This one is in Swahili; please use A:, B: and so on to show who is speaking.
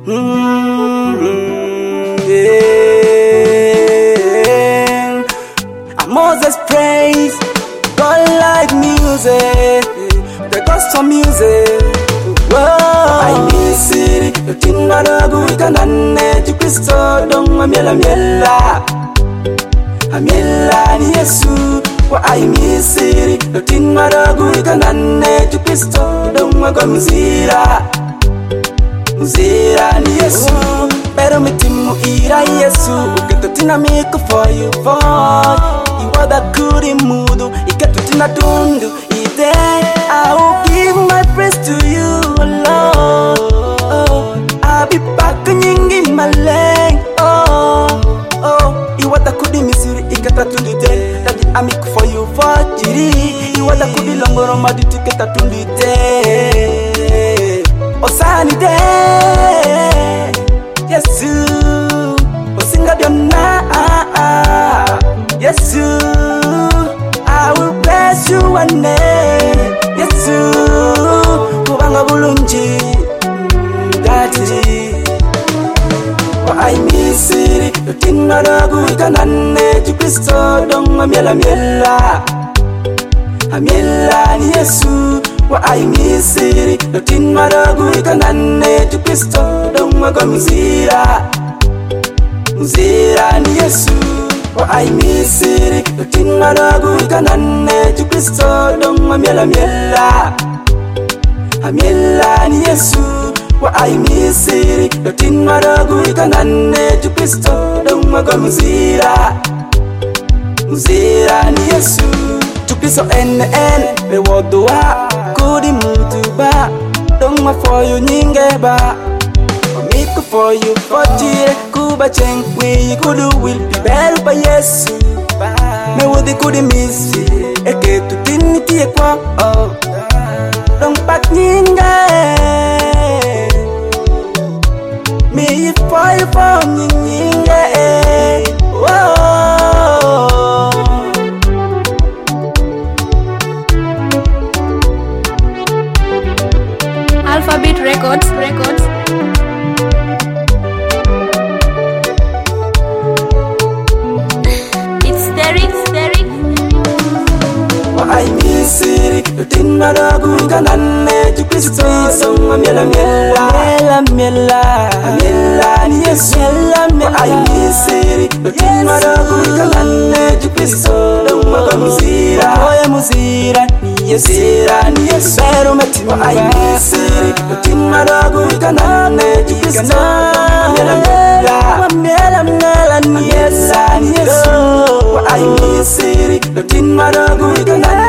A: Yeah. Moses praise God like music, the gospel music. Whoa. I miss it. Yotina ragu ikanane tu Kristo dong amiela miela. Amiela ni Yesu. Wa I miss it. Yotina ragu ikanane tu Kristo dong agomzira. Mzira ni Yesu. Pero mitimu ira Yesu. Uketotina miku for you boy. Iwada kuri mudu. Iketotina tundu. Ide I will give my praise to you alone. Oh, I'll be back nyingi maleng. Oh, oh. Iwada kuri misiri. Iketa tundu de. Daddy amiku for you for jiri. Iwada kuri longoro madu tiketa tundu de. Osani de Yesu Osinga diona Yesu I will bless you one day Yesu Kubanga bulunji Daddy Wa I miss it Yotina ragu ikanane tu Kristo dong amiela miela Amiela ni Yesu Wa I miss it Yotina ragu ikanane tu Kristo dong agomzira Mzira ni Yesu Wa I miss it Yotina ragu ikanane tu Kristo dong amiela miela Amiela ni Yesu Wa I miss it Yotina ragu ikanane tu Kristo dong agomzira Mzira ni Yesu Kristo en be wodua kudi mutuba dong ma for you nyinge ba Miku for you for jire kuba cheng we kudu will be better by Yesu me wodi kudi misi eke tu tiniti ekwa oh dong pat nyinge me for you for nyinge oh
B: Alphabet Records. It's Derek.
A: Wa I miss it. Yotina ragu ikanane tu Kristo dong amiela miela. Amiela ni Yesu. Wa I miss it. Yotina ragu ikanane tu Kristo dong agomzira. Oya muzira ni Yesu. Pero metimu wa I miss it. Yotina ragu ikanane tu Kristo amiela ni Yesu. Wa I miss it. Yotina ragu ikanane